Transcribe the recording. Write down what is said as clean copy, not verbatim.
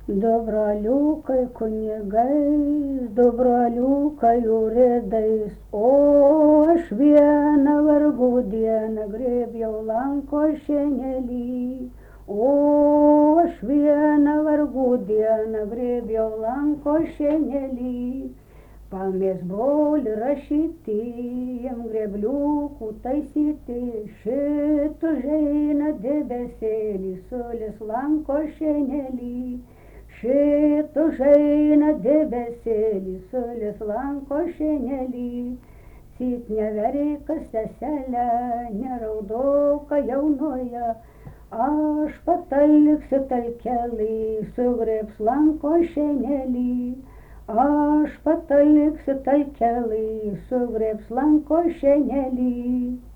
Du broliukai kunigai, du broliukai urėdais, o aš vieną vargų dieną grėbiau lanko šienelį. O aš vieną vargų dieną grėbiau lanko šienelį. Pamės broli rašyti, jam grebliukų taisyti, šit užeina debesėlį, sulis lanko šienelį. Šit užeina debesėlį, sulis lanko šienelį. Sit neverika seselė, neraudoka jaunoja, aš pataliksiu talkelį, sugrebs lanko šienelį. Aš pataliksiu talkelį, sugrebs lanko šienelį.